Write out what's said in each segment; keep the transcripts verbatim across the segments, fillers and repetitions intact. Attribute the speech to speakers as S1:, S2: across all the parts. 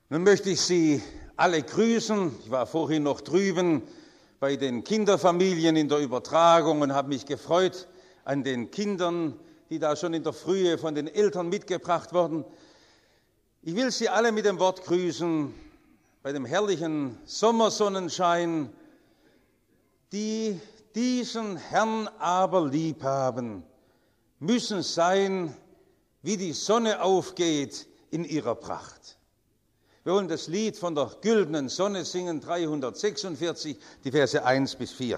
S1: Nun möchte ich Sie alle grüßen. Ich war vorhin noch drüben bei den Kinderfamilien in der Übertragung und habe mich gefreut an den Kindern, die da schon in der Frühe von den Eltern mitgebracht wurden. Ich will Sie alle mit dem Wort grüßen, bei dem herrlichen Sommersonnenschein, die diesen Herrn aber lieb haben, müssen sein, wie die Sonne aufgeht in ihrer Pracht. Wir wollen das Lied von der güldenen Sonne singen, dreihundertsechsundvierzig, die Verse eins bis vier.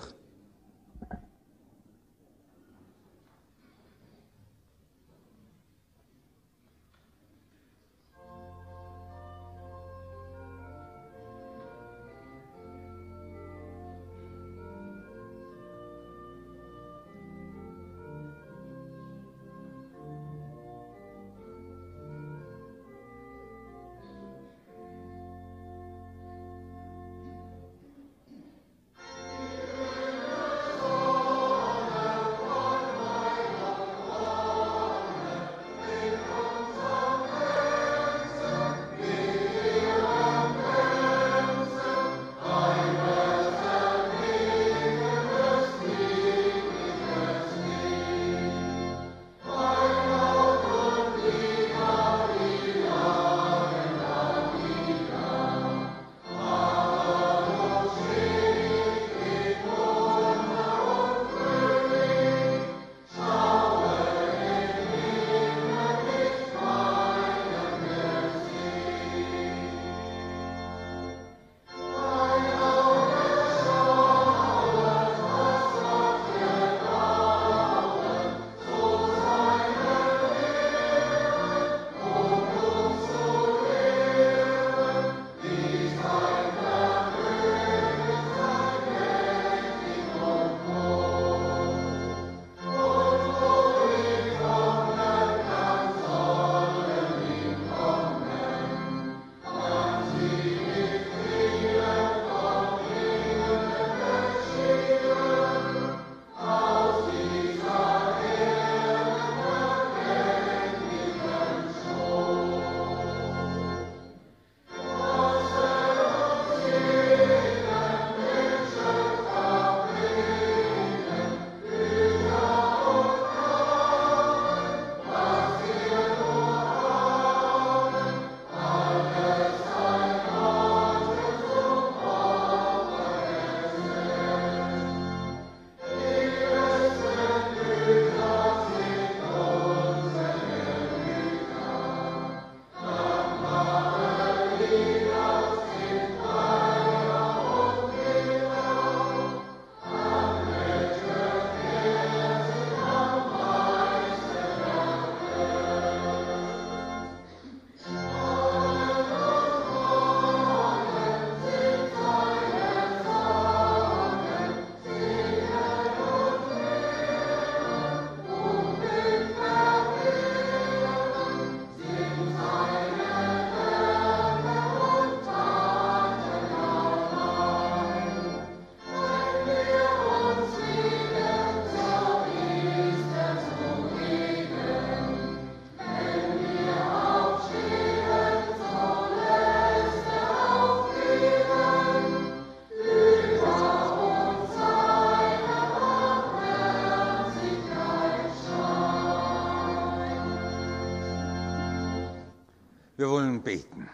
S1: Wir wollen beten.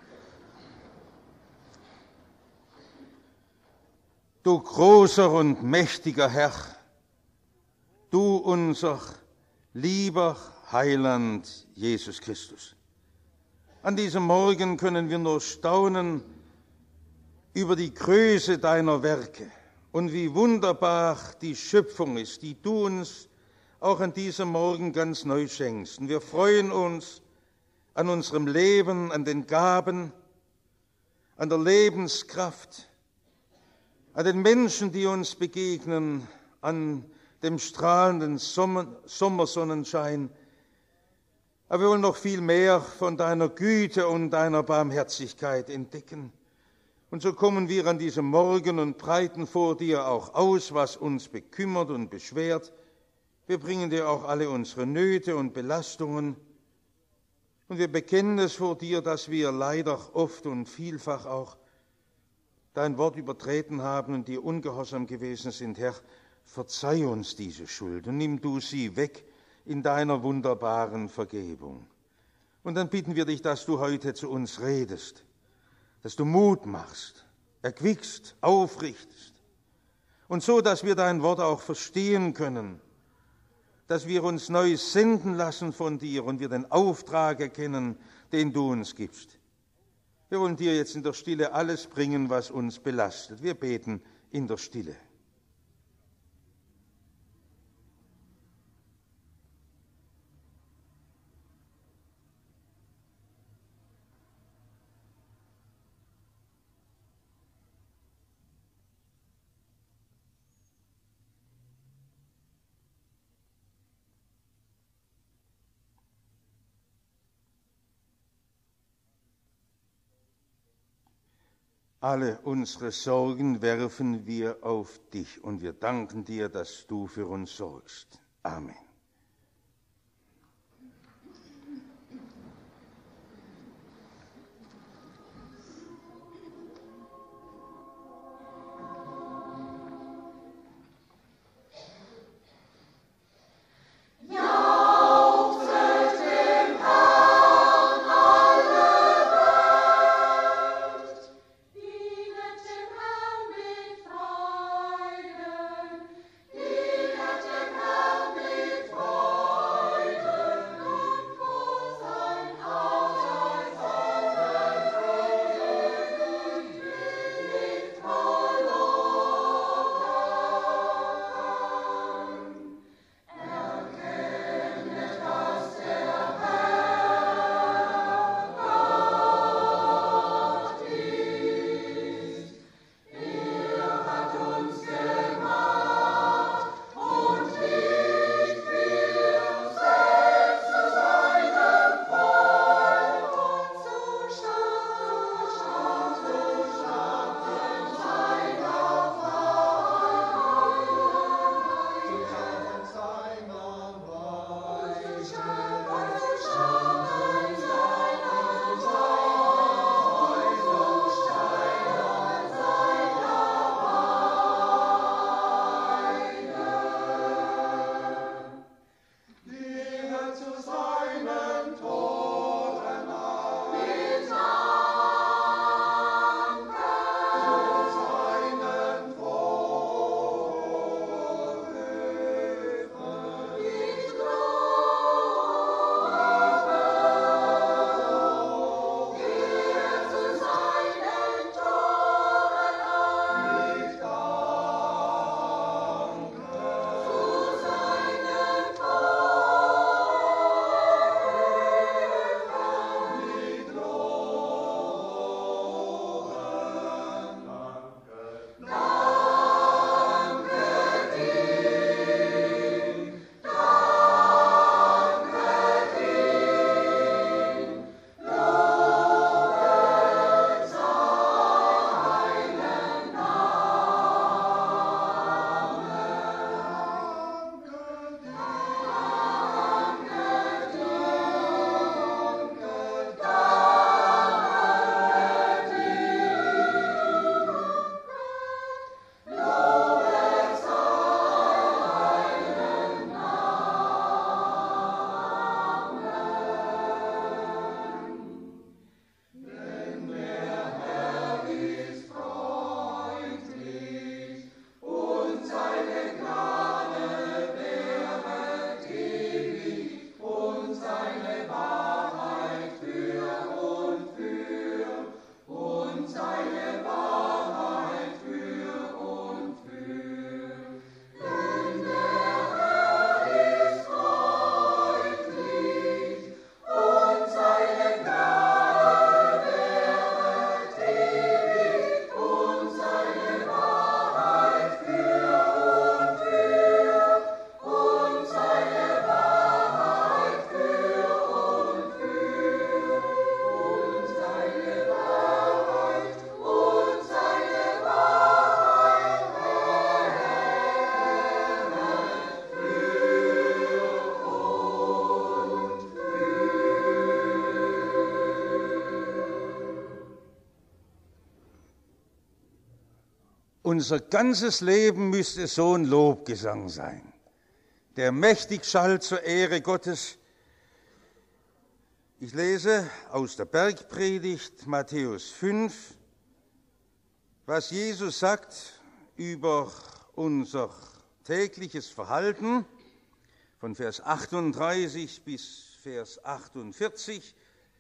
S1: Du großer und mächtiger Herr, du unser lieber Heiland Jesus Christus. An diesem Morgen können wir nur staunen über die Größe deiner Werke und wie wunderbar die Schöpfung ist, die du uns auch an diesem Morgen ganz neu schenkst. Und wir freuen uns an unserem Leben, an den Gaben, an der Lebenskraft, an den Menschen, die uns begegnen, an dem strahlenden Sommer, Sommersonnenschein. Aber wir wollen noch viel mehr von deiner Güte und deiner Barmherzigkeit entdecken. Und so kommen wir an diesem Morgen und breiten vor dir auch aus, was uns bekümmert und beschwert. Wir bringen dir auch alle unsere Nöte und Belastungen. Und wir bekennen es vor dir, dass wir leider oft und vielfach auch dein Wort übertreten haben und dir ungehorsam gewesen sind. Herr, verzeih uns diese Schuld und nimm du sie weg in deiner wunderbaren Vergebung. Und dann bitten wir dich, dass du heute zu uns redest, dass du Mut machst, erquickst, aufrichtest. Und so, dass wir dein Wort auch verstehen können, dass wir uns neu senden lassen von dir und wir den Auftrag erkennen, den du uns gibst. Wir wollen dir jetzt in der Stille alles bringen, was uns belastet. Wir beten in der Stille. Alle unsere Sorgen werfen wir auf dich und wir danken dir, dass du für uns sorgst. Amen.
S2: Freuden, die hat dem Herrn mit
S1: Unser ganzes Leben müsste so ein Lobgesang sein, der mächtig schallt zur Ehre Gottes. Ich lese aus der Bergpredigt Matthäus fünf, was Jesus sagt über unser tägliches Verhalten, von Vers achtunddreißig bis Vers achtundvierzig.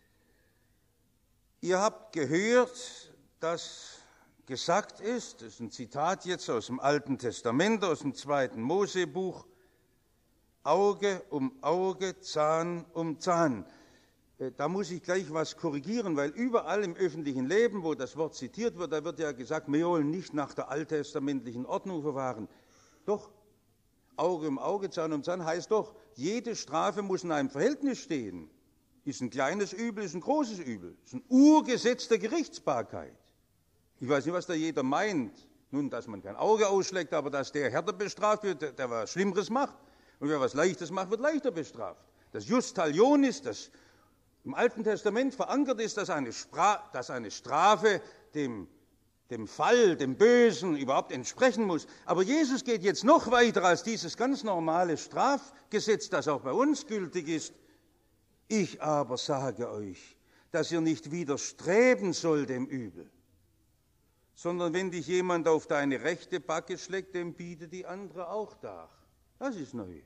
S1: Ihr habt gehört, dass gesagt ist, das ist ein Zitat jetzt aus dem Alten Testament, aus dem zweiten Mosebuch, Auge um Auge, Zahn um Zahn. Da muss ich gleich was korrigieren, weil überall im öffentlichen Leben, wo das Wort zitiert wird, da wird ja gesagt, wir wollen nicht nach der alttestamentlichen Ordnung verfahren. Doch, Auge um Auge, Zahn um Zahn heißt doch, jede Strafe muss in einem Verhältnis stehen. Ist ein kleines Übel, ist ein großes Übel. Ist ein Urgesetz der Gerichtsbarkeit. Ich weiß nicht, was da jeder meint. Nun, dass man kein Auge ausschlägt, aber dass der härter bestraft wird, der, der was Schlimmeres macht. Und wer was Leichtes macht, wird leichter bestraft. Das Jus talionis, das im Alten Testament verankert ist, dass eine, Spra- dass eine Strafe dem, dem Fall, dem Bösen überhaupt entsprechen muss. Aber Jesus geht jetzt noch weiter als dieses ganz normale Strafgesetz, das auch bei uns gültig ist. Ich aber sage euch, dass ihr nicht widerstreben sollt dem Übel, sondern wenn dich jemand auf deine rechte Backe schlägt, dem biete die andere auch dar. Das ist neu.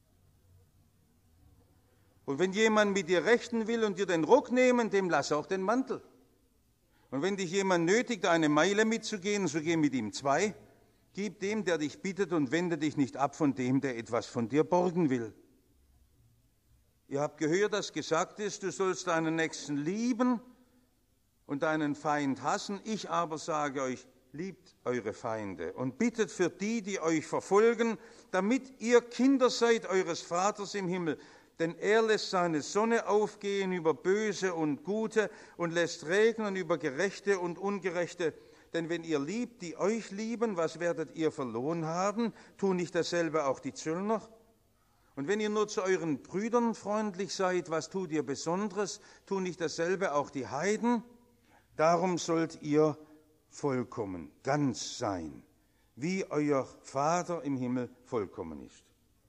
S1: Und wenn jemand mit dir rechten will und dir den Rock nehmen, dem lass auch den Mantel. Und wenn dich jemand nötigt, eine Meile mitzugehen, so geh mit ihm zwei. Gib dem, der dich bittet, und wende dich nicht ab von dem, der etwas von dir borgen will. Ihr habt gehört, dass gesagt ist, du sollst deinen Nächsten lieben und deinen Feind hassen. Ich aber sage euch, liebt eure Feinde und bittet für die, die euch verfolgen, damit ihr Kinder seid eures Vaters im Himmel. Denn er lässt seine Sonne aufgehen über Böse und Gute und lässt regnen über Gerechte und Ungerechte. Denn wenn ihr liebt, die euch lieben, was werdet ihr für Lohn haben? Tun nicht dasselbe auch die Zöllner? Und wenn ihr nur zu euren Brüdern freundlich seid, was tut ihr Besonderes? Tun nicht dasselbe auch die Heiden? Darum sollt ihr vollkommen, ganz sein, wie euer Vater im Himmel vollkommen ist.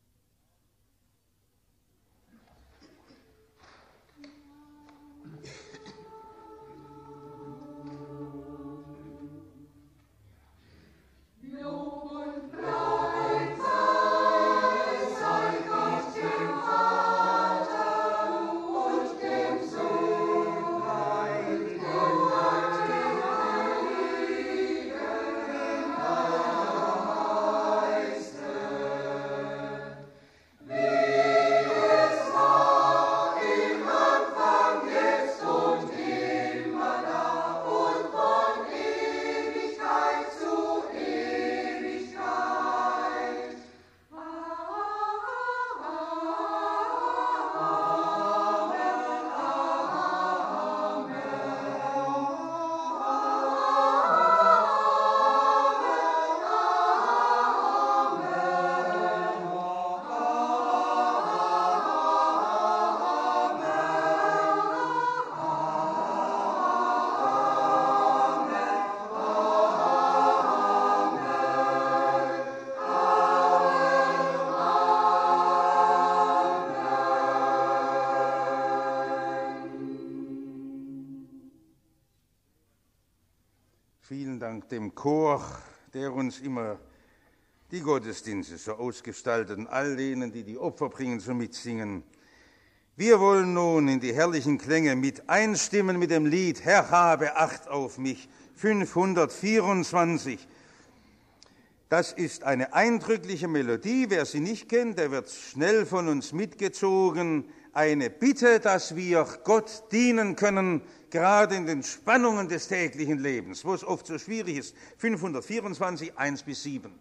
S1: Vielen Dank dem Chor, der uns immer die Gottesdienste so ausgestaltet und all denen, die die Opfer bringen, so mitsingen. Wir wollen nun in die herrlichen Klänge mit einstimmen mit dem Lied Herr, habe Acht auf mich, fünfhundertvierundzwanzig. Das ist eine eindrückliche Melodie. Wer sie nicht kennt, der wird schnell von uns mitgezogen. Eine Bitte, dass wir Gott dienen können, gerade in den Spannungen des täglichen Lebens, wo es oft so schwierig ist. fünfhundertvierundzwanzig, eins bis sieben.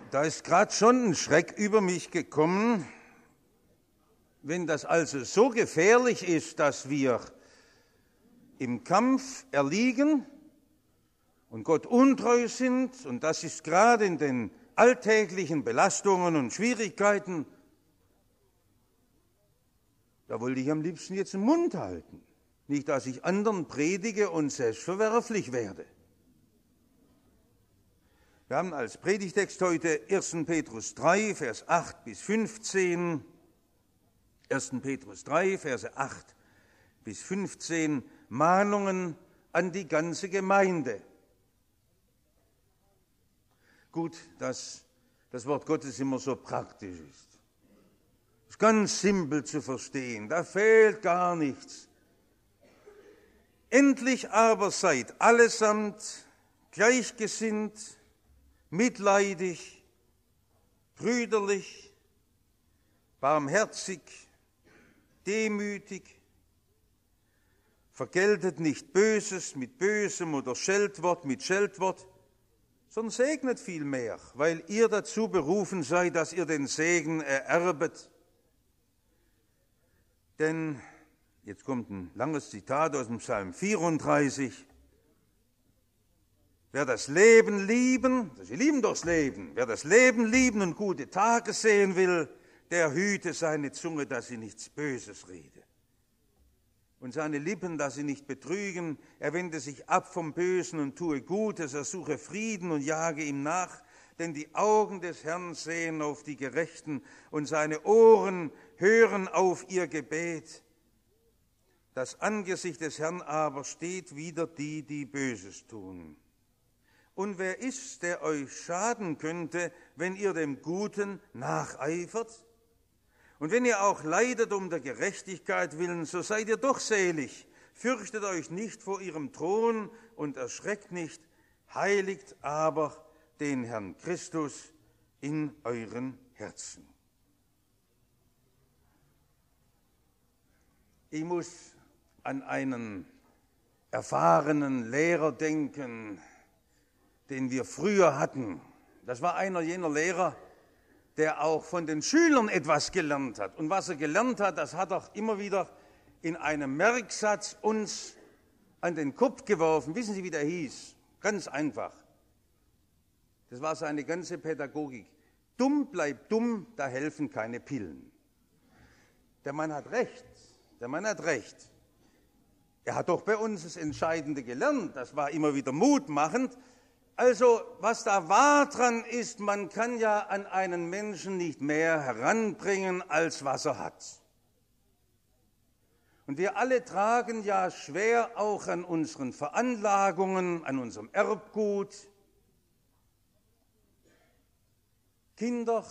S1: Da ist gerade schon ein Schreck über mich gekommen, wenn das also so gefährlich ist, dass wir im Kampf erliegen und Gott untreu sind, und das ist gerade in den alltäglichen Belastungen und Schwierigkeiten, da wollte ich am liebsten jetzt den Mund halten. Nicht, dass ich anderen predige und selbst verwerflich werde. Wir haben als Predigtext heute ersten Petrus drei, Vers acht bis fünfzehn. ersten Petrus drei, Verse acht bis fünfzehn, Mahnungen an die ganze Gemeinde. Gut, dass das Wort Gottes immer so praktisch ist. Es ist ganz simpel zu verstehen, da fehlt gar nichts. Endlich aber seid allesamt gleichgesinnt, mitleidig, brüderlich, barmherzig, demütig, vergeltet nicht Böses mit Bösem oder Scheltwort mit Scheltwort, sondern segnet vielmehr, weil ihr dazu berufen seid, dass ihr den Segen ererbet. Denn, jetzt kommt ein langes Zitat aus dem Psalm vierunddreißig, wer das Leben lieben, sie lieben doch das Leben, wer das Leben lieben und gute Tage sehen will, der hüte seine Zunge, dass sie nichts Böses rede. Und seine Lippen, dass sie nicht betrügen. Er wende sich ab vom Bösen und tue Gutes, er suche Frieden und jage ihm nach. Denn die Augen des Herrn sehen auf die Gerechten und seine Ohren hören auf ihr Gebet. Das Angesicht des Herrn aber steht wider die, die Böses tun. Und wer ist, der euch schaden könnte, wenn ihr dem Guten nacheifert? Und wenn ihr auch leidet um der Gerechtigkeit willen, so seid ihr doch selig. Fürchtet euch nicht vor ihrem Thron und erschreckt nicht, heiligt aber den Herrn Christus in euren Herzen. Ich muss an einen erfahrenen Lehrer denken, den wir früher hatten. Das war einer jener Lehrer, der auch von den Schülern etwas gelernt hat. Und was er gelernt hat, das hat er immer wieder in einem Merksatz uns an den Kopf geworfen. Wissen Sie, wie der hieß? Ganz einfach. Das war seine ganze Pädagogik. Dumm bleibt dumm, da helfen keine Pillen. Der Mann hat recht. Der Mann hat recht. Er hat doch bei uns das Entscheidende gelernt. Das war immer wieder mutmachend. Also, was da wahr dran ist, man kann ja an einen Menschen nicht mehr heranbringen, als was er hat. Und wir alle tragen ja schwer auch an unseren Veranlagungen, an unserem Erbgut. Kinder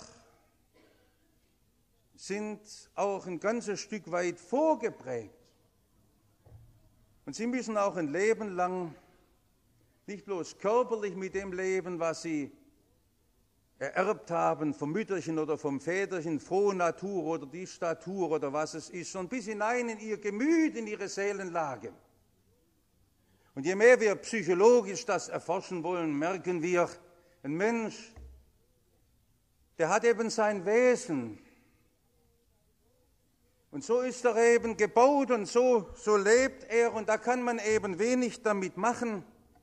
S1: sind auch ein ganzes Stück weit vorgeprägt. Und sie müssen auch ein Leben lang nicht bloß körperlich mit dem Leben, was sie ererbt haben vom Mütterchen oder vom Väterchen, frohe Natur oder die Statur oder was es ist, sondern bis hinein in ihr Gemüt, in ihre Seelenlage. Und je mehr wir psychologisch das erforschen wollen, merken wir, ein Mensch, der hat eben sein Wesen. Und so ist er eben gebaut und so, so lebt er, und da kann man eben wenig damit machen.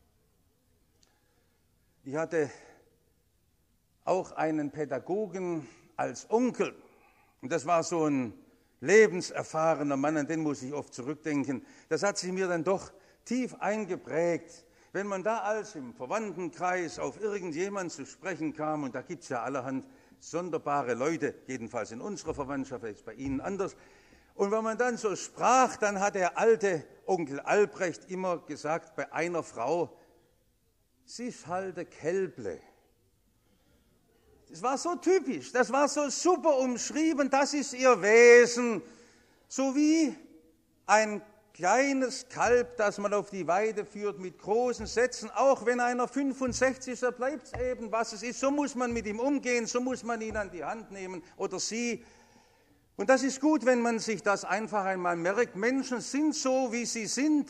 S1: Ich hatte auch einen Pädagogen als Onkel, und das war so ein lebenserfahrener Mann, an den muss ich oft zurückdenken. Das hat sich mir dann doch tief eingeprägt, wenn man da als im Verwandtenkreis auf irgendjemand zu sprechen kam, und da gibt es ja allerhand sonderbare Leute, jedenfalls in unserer Verwandtschaft, jetzt bei Ihnen anders. Und wenn man dann so sprach, dann hat der alte Onkel Albrecht immer gesagt, bei einer Frau, sie ist halt ein Kälble. Das war so typisch, das war so super umschrieben, das ist ihr Wesen. So wie ein kleines Kalb, das man auf die Weide führt mit großen Sätzen, auch wenn einer fünfundsechzig ist, da bleibt es eben, was es ist. So muss man mit ihm umgehen, so muss man ihn an die Hand nehmen oder sie. Und das ist gut, wenn man sich das einfach einmal merkt. Menschen sind so, wie sie sind.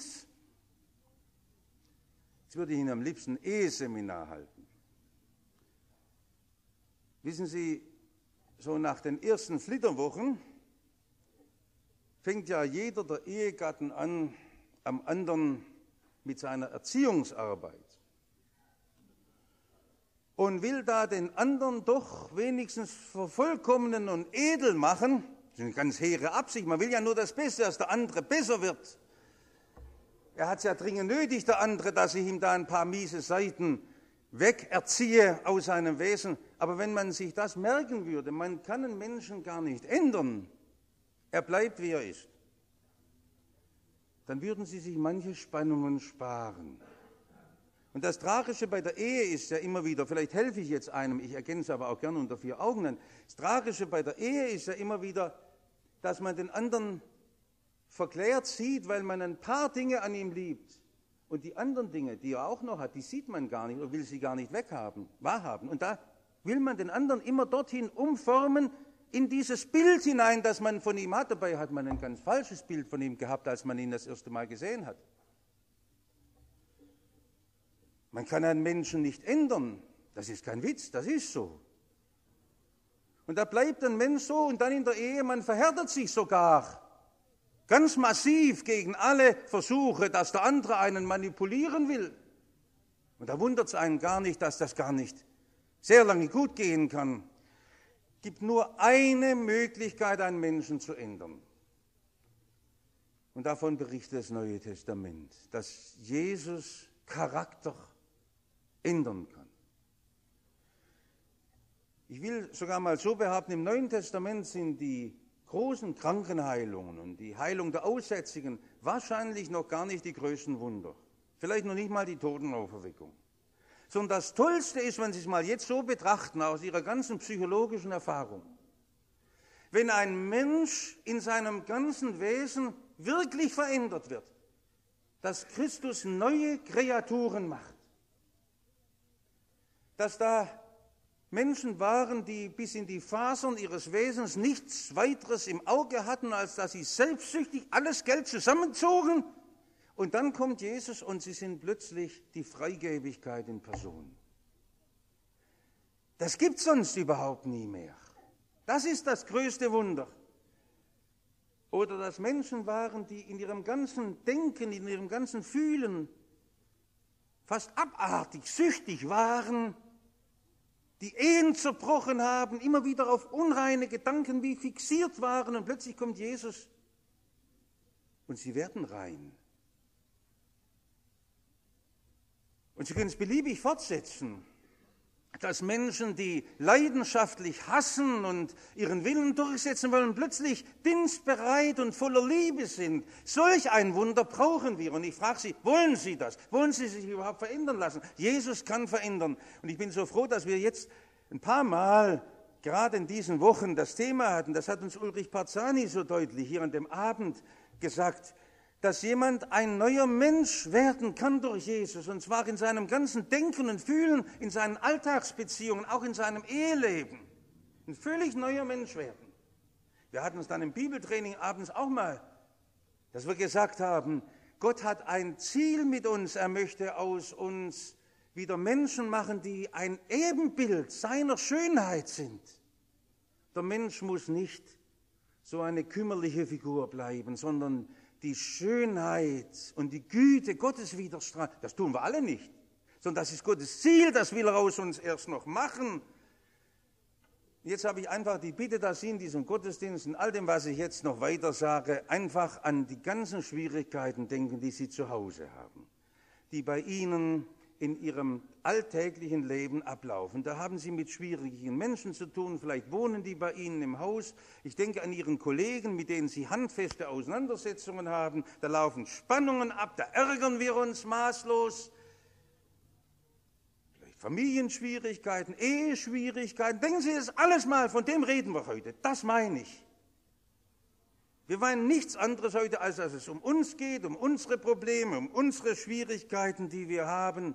S1: Jetzt würde ich Ihnen am liebsten ein Eheseminar halten. Wissen Sie, so nach den ersten Flitterwochen fängt ja jeder der Ehegatten an, am anderen mit seiner Erziehungsarbeit und will da den anderen doch wenigstens vervollkommnen und edel machen. Das ist eine ganz hehre Absicht. Man will ja nur das Beste, dass der andere besser wird. Er hat es ja dringend nötig, der andere, dass ich ihm da ein paar miese Seiten wegerziehe aus seinem Wesen. Aber wenn man sich das merken würde, man kann einen Menschen gar nicht ändern, er bleibt, wie er ist, dann würden Sie sich manche Spannungen sparen. Und das Tragische bei der Ehe ist ja immer wieder, vielleicht helfe ich jetzt einem, ich ergänze aber auch gerne unter vier Augen, das Tragische bei der Ehe ist ja immer wieder, dass man den anderen verklärt sieht, weil man ein paar Dinge an ihm liebt. Und die anderen Dinge, die er auch noch hat, die sieht man gar nicht oder will sie gar nicht weghaben, wahrhaben. Und da will man den anderen immer dorthin umformen, in dieses Bild hinein, das man von ihm hat. Dabei hat man ein ganz falsches Bild von ihm gehabt, als man ihn das erste Mal gesehen hat. Man kann einen Menschen nicht ändern. Das ist kein Witz, das ist so. Und da bleibt ein Mensch so und dann in der Ehe, man verhärtet sich sogar ganz massiv gegen alle Versuche, dass der andere einen manipulieren will. Und da wundert es einen gar nicht, dass das gar nicht sehr lange gut gehen kann. Es gibt nur eine Möglichkeit, einen Menschen zu ändern. Und davon berichtet das Neue Testament, dass Jesus Charakter ändern kann. Ich will sogar mal so behaupten, im Neuen Testament sind die großen Krankenheilungen und die Heilung der Aussätzigen wahrscheinlich noch gar nicht die größten Wunder. Vielleicht noch nicht mal die Totenauferweckung. Sondern das Tollste ist, wenn Sie es mal jetzt so betrachten, aus Ihrer ganzen psychologischen Erfahrung, wenn ein Mensch in seinem ganzen Wesen wirklich verändert wird, dass Christus neue Kreaturen macht, dass da Menschen waren, die bis in die Fasern ihres Wesens nichts weiteres im Auge hatten, als dass sie selbstsüchtig alles Geld zusammenzogen. Und dann kommt Jesus und sie sind plötzlich die Freigebigkeit in Person. Das gibt es sonst überhaupt nie mehr. Das ist das größte Wunder. Oder dass Menschen waren, die in ihrem ganzen Denken, in ihrem ganzen Fühlen fast abartig, süchtig waren, die Ehen zerbrochen haben, immer wieder auf unreine Gedanken wie fixiert waren und plötzlich kommt Jesus und sie werden rein. Und Sie können es beliebig fortsetzen, dass Menschen, die leidenschaftlich hassen und ihren Willen durchsetzen wollen, plötzlich dienstbereit und voller Liebe sind. Solch ein Wunder brauchen wir. Und ich frage Sie, wollen Sie das? Wollen Sie sich überhaupt verändern lassen? Jesus kann verändern. Und ich bin so froh, dass wir jetzt ein paar Mal, gerade in diesen Wochen, das Thema hatten. Das hat uns Ulrich Parzani so deutlich hier an dem Abend gesagt, dass jemand ein neuer Mensch werden kann durch Jesus, und zwar in seinem ganzen Denken und Fühlen, in seinen Alltagsbeziehungen, auch in seinem Eheleben. Ein völlig neuer Mensch werden. Wir hatten es dann im Bibeltraining abends auch mal, dass wir gesagt haben, Gott hat ein Ziel mit uns, er möchte aus uns wieder Menschen machen, die ein Ebenbild seiner Schönheit sind. Der Mensch muss nicht so eine kümmerliche Figur bleiben, sondern die Schönheit und die Güte Gottes widerstrahlen. Das tun wir alle nicht, sondern das ist Gottes Ziel, das will er aus uns erst noch machen. Jetzt habe ich einfach die Bitte, dass Sie in diesem Gottesdienst, in all dem, was ich jetzt noch weiter sage, einfach an die ganzen Schwierigkeiten denken, die Sie zu Hause haben, die bei Ihnen in Ihrem alltäglichen Leben ablaufen. Da haben Sie mit schwierigen Menschen zu tun, vielleicht wohnen die bei Ihnen im Haus. Ich denke an Ihren Kollegen, mit denen Sie handfeste Auseinandersetzungen haben. Da laufen Spannungen ab, da ärgern wir uns maßlos. Vielleicht Familienschwierigkeiten, Eheschwierigkeiten. Denken Sie das alles mal, von dem reden wir heute. Das meine ich. Wir meinen nichts anderes heute, als dass es um uns geht, um unsere Probleme, um unsere Schwierigkeiten, die wir haben.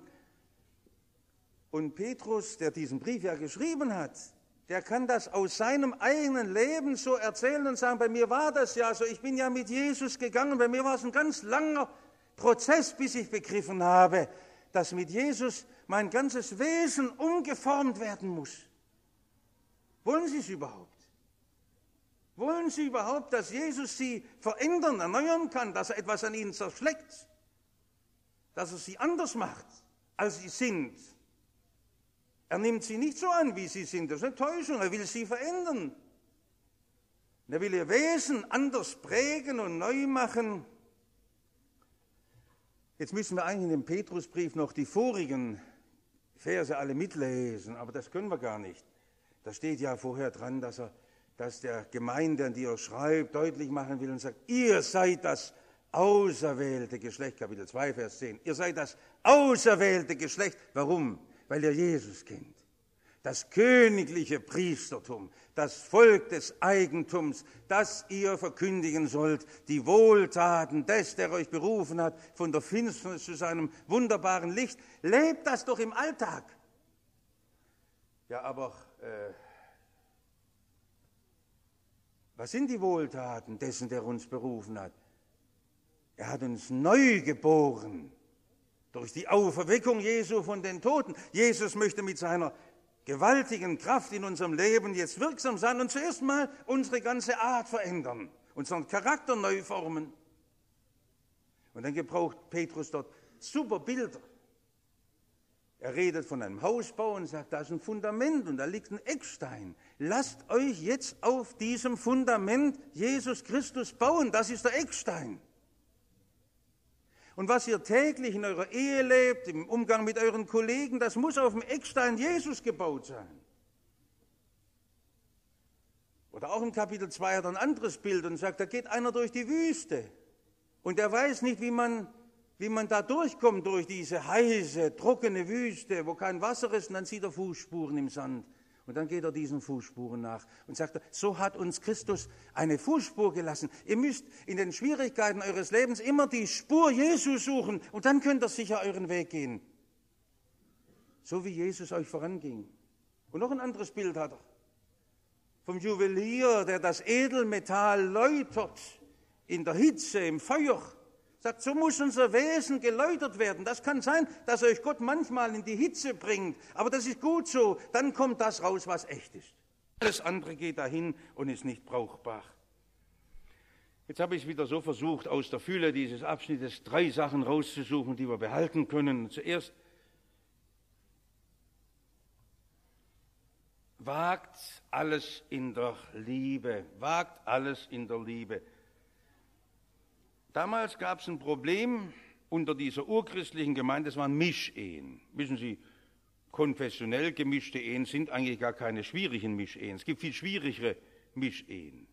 S1: Und Petrus, der diesen Brief ja geschrieben hat, der kann das aus seinem eigenen Leben so erzählen und sagen, bei mir war das ja so, ich bin ja mit Jesus gegangen, bei mir war es ein ganz langer Prozess, bis ich begriffen habe, dass mit Jesus mein ganzes Wesen umgeformt werden muss. Wollen Sie es überhaupt? Wollen Sie überhaupt, dass Jesus Sie verändern, erneuern kann, dass er etwas an Ihnen zerschlägt, dass er Sie anders macht, als Sie sind? Er nimmt Sie nicht so an, wie Sie sind. Das ist eine Täuschung. Er will Sie verändern. Er will Ihr Wesen anders prägen und neu machen. Jetzt müssen wir eigentlich in dem Petrusbrief noch die vorigen Verse alle mitlesen, aber das können wir gar nicht. Da steht ja vorher dran, dass er, dass der Gemeinde, an die er schreibt, deutlich machen will und sagt, ihr seid das auserwählte Geschlecht, Kapitel zwei, Vers zehn. Ihr seid das auserwählte Geschlecht. Warum? Weil ihr Jesus kennt. Das königliche Priestertum, das Volk des Eigentums, das ihr verkündigen sollt, die Wohltaten des, der euch berufen hat, von der Finsternis zu seinem wunderbaren Licht. Lebt das doch im Alltag. Ja, aber äh, was sind die Wohltaten dessen, der uns berufen hat? Er hat uns neu geboren durch die Auferweckung Jesu von den Toten. Jesus möchte mit seiner gewaltigen Kraft in unserem Leben jetzt wirksam sein und zuerst mal unsere ganze Art verändern, unseren Charakter neu formen. Und dann gebraucht Petrus dort super Bilder. Er redet von einem Hausbau und sagt, da ist ein Fundament und da liegt ein Eckstein. Lasst euch jetzt auf diesem Fundament Jesus Christus bauen, das ist der Eckstein. Und was ihr täglich in eurer Ehe lebt, im Umgang mit euren Kollegen, das muss auf dem Eckstein Jesus gebaut sein. Oder auch im Kapitel zwei hat er ein anderes Bild und sagt, da geht einer durch die Wüste und er weiß nicht, wie man, wie man da durchkommt durch diese heiße, trockene Wüste, wo kein Wasser ist, und dann sieht er Fußspuren im Sand. Und dann geht er diesen Fußspuren nach und sagt, so hat uns Christus eine Fußspur gelassen. Ihr müsst in den Schwierigkeiten eures Lebens immer die Spur Jesu suchen und dann könnt ihr sicher euren Weg gehen. So wie Jesus euch voranging. Und noch ein anderes Bild hat er. Vom Juwelier, der das Edelmetall läutert in der Hitze, im Feuer. Sagt, so muss unser Wesen geläutert werden. Das kann sein, dass euch Gott manchmal in die Hitze bringt, aber das ist gut so. Dann kommt das raus, was echt ist. Alles andere geht dahin und ist nicht brauchbar. Jetzt habe ich es wieder so versucht, aus der Fülle dieses Abschnittes drei Sachen rauszusuchen, die wir behalten können. Zuerst, wagt alles in der Liebe. Wagt alles in der Liebe. Damals gab es ein Problem unter dieser urchristlichen Gemeinde, das waren Mischehen. Wissen Sie, konfessionell gemischte Ehen sind eigentlich gar keine schwierigen Mischehen. Es gibt viel schwierigere Mischehen.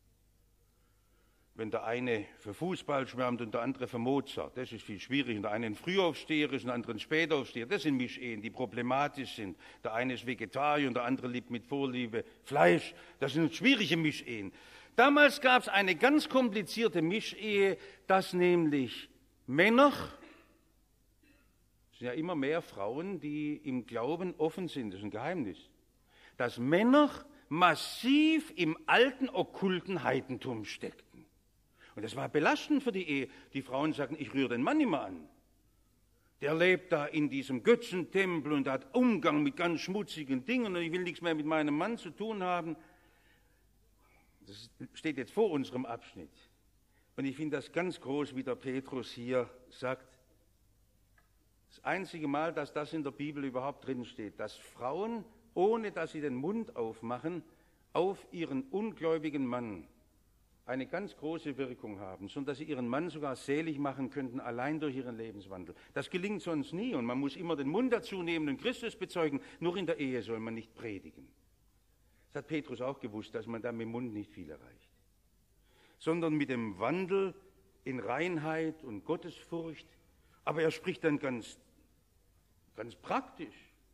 S1: Wenn der eine für Fußball schwärmt und der andere für Mozart, das ist viel schwieriger. Der eine ein Frühaufsteher ist, der andere ein Spätaufsteher, das sind Mischehen, die problematisch sind. Der eine ist Vegetarier und der andere liebt mit Vorliebe Fleisch. Das sind schwierige Mischehen. Damals gab es eine ganz komplizierte Mischehe, dass nämlich Männer, es sind ja immer mehr Frauen, die im Glauben offen sind, das ist ein Geheimnis, dass Männer massiv im alten okkulten Heidentum steckten. Und das war belastend für die Ehe. Die Frauen sagten, ich rühre den Mann immer an. Der lebt da in diesem Götzentempel und hat Umgang mit ganz schmutzigen Dingen und ich will nichts mehr mit meinem Mann zu tun haben. Das steht jetzt vor unserem Abschnitt. Und ich finde das ganz groß, wie der Petrus hier sagt. Das einzige Mal, dass das in der Bibel überhaupt drinsteht, dass Frauen, ohne dass sie den Mund aufmachen, auf ihren ungläubigen Mann eine ganz große Wirkung haben, sondern dass sie ihren Mann sogar selig machen könnten, allein durch ihren Lebenswandel. Das gelingt sonst nie und man muss immer den Mund dazu nehmen und Christus bezeugen. Nur in der Ehe soll man nicht predigen. Das hat Petrus auch gewusst, dass man da mit dem Mund nicht viel erreicht, sondern mit dem Wandel in Reinheit und Gottesfurcht. Aber er spricht dann ganz, ganz praktisch.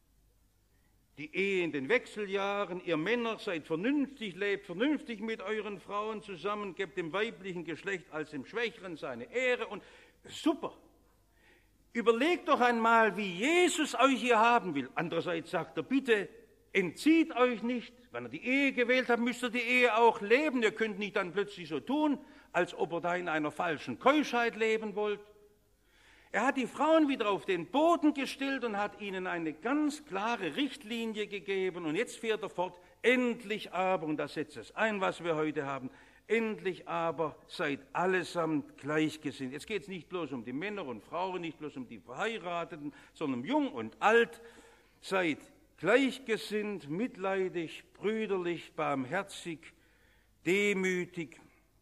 S1: Die Ehe in den Wechseljahren, ihr Männer seid vernünftig, lebt vernünftig mit euren Frauen zusammen, gebt dem weiblichen Geschlecht als dem Schwächeren seine Ehre und super. Überlegt doch einmal, wie Jesus euch hier haben will. Andererseits sagt er, bitte entzieht euch nicht. Wenn ihr die Ehe gewählt habt, müsst ihr die Ehe auch leben. Ihr könnt nicht dann plötzlich so tun, als ob ihr da in einer falschen Keuschheit leben wollt. Er hat die Frauen wieder auf den Boden gestellt und hat ihnen eine ganz klare Richtlinie gegeben. Und jetzt fährt er fort, Endlich aber, und das setzt es ein, was wir heute haben, endlich aber seid allesamt gleichgesinnt. Jetzt geht es nicht bloß um die Männer und Frauen, nicht bloß um die Verheirateten, sondern um Jung und Alt. Seid gleichgesinnt, mitleidig, brüderlich, barmherzig, demütig.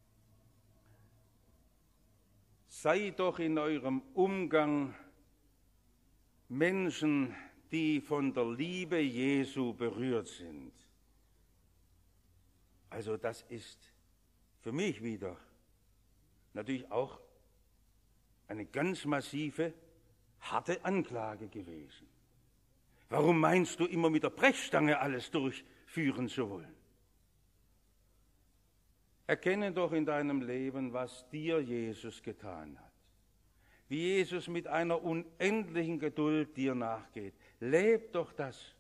S1: Sei doch in eurem Umgang Menschen, die von der Liebe Jesu berührt sind. Also das ist für mich wieder natürlich auch eine ganz massive, harte Anklage gewesen. Warum meinst du immer mit der Brechstange alles durchführen zu wollen? Erkenne doch in deinem Leben, was dir Jesus getan hat. Wie Jesus mit einer unendlichen Geduld dir nachgeht. Leb doch das.